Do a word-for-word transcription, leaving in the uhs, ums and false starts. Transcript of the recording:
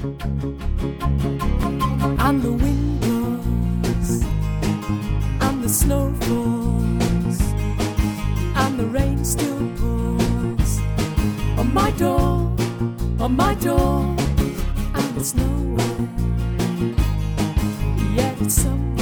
And the wind blows, and the snow falls, and the rain still pours on my door, on my door, and it's nowhere, yet it's somewhere.